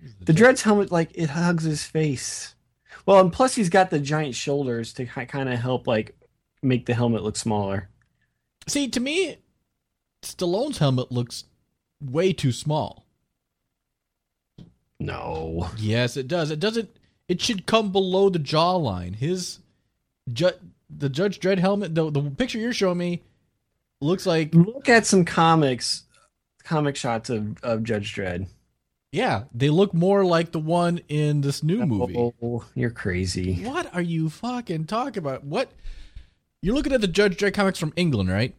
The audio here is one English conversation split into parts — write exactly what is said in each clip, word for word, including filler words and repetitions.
The Dread's helmet, like, it hugs his face. Well, and plus he's got the giant shoulders to kind of help, like, make the helmet look smaller. See, to me, Stallone's helmet looks way too small. No. Yes, it does. It doesn't. It should come below the jawline. His, ju- the Judge Dredd helmet. The the picture you're showing me looks like. Look at some comics, comic shots of, of Judge Dredd. Yeah, they look more like the one in this new movie. Oh, you're crazy. What are you fucking talking about? What? You're looking at the Judge Dredd comics from England, right?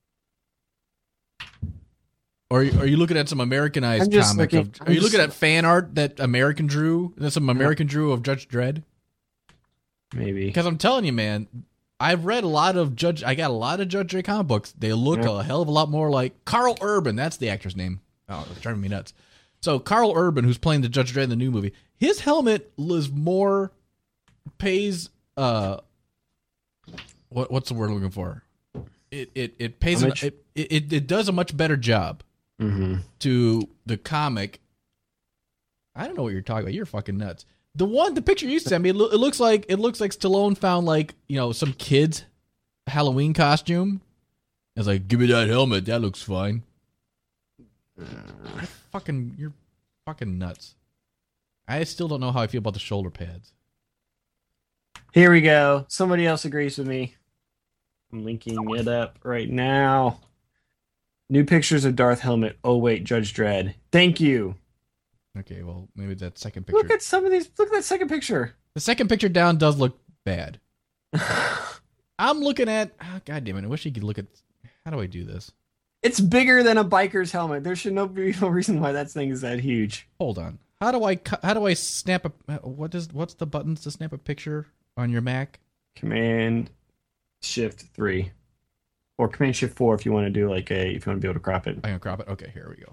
Or are you looking at some Americanized comic? Looking, of, are you looking at fan art that American drew? That's some American drew of Judge Dredd? Maybe. Because I'm telling you, man, I've read a lot of Judge. I got a lot of Judge Dredd comic books. They look yeah. a hell of a lot more like Carl Urban. That's the actor's name. Oh, it's driving me nuts. So Carl Urban, who's playing the Judge Dredd in the new movie, his helmet is more pays. Uh, what what's the word I'm looking for? It it it pays. An, it, it it does a much better job. Mm-hmm. To the comic. I don't know what you're talking about. You're fucking nuts. The one, the picture you sent me, it, lo- it looks like it looks like Stallone found like you know some kid's Halloween costume. It's like, give me that helmet. That looks fine. You're fucking, you're fucking nuts. I still don't know how I feel about the shoulder pads. Here we go. Somebody else agrees with me. I'm linking it up right now. New pictures of Darth helmet. Oh wait, Judge Dredd. Thank you. Okay, well maybe that second picture. Look at some of these. Look at that second picture. The second picture down does look bad. I'm looking at. Oh, God damn it! I wish you could look at. How do I do this? It's bigger than a biker's helmet. There should no be no reason why that thing is that huge. Hold on. How do I how do I snap a what is what's the buttons to snap a picture on your Mac? Command Shift three. Or Command Shift four if you want to do like a if you want to be able to crop it. I'm gonna crop it. Okay, here we go.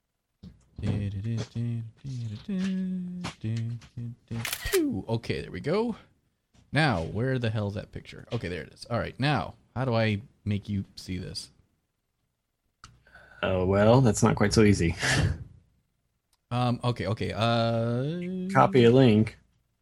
Okay, there we go. Now, where the hell's that picture? Okay, there it is. All right, now, how do I make you see this? Oh well, that's not quite so easy. Um. Okay. Okay. Uh. Copy a link.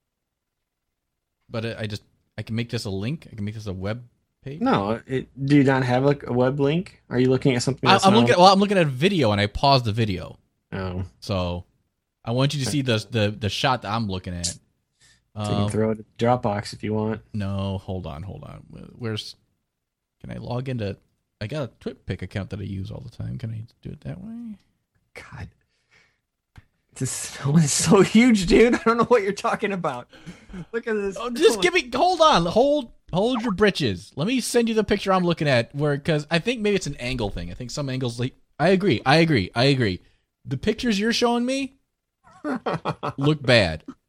But I just I can make this a link. I can make this a web page. No. It, do you not have like a web link? Are you looking at something? I, I'm looking. At, well, I'm looking at a video, and I paused the video. Oh. So, I want you to see the the the shot that I'm looking at. Um, so you can throw it in Dropbox if you want. No, hold on, hold on. Where's? Can I log into? I got a TwitPic account that I use all the time. Can I do it that way? God. This one is so huge, dude. I don't know what you're talking about. Look at this. Oh, just give me. Hold on. Hold. Hold your britches. Let me send you the picture I'm looking at. Where, because I think maybe it's an angle thing. I think some angles. Like, I agree. I agree. I agree. The pictures you're showing me look bad.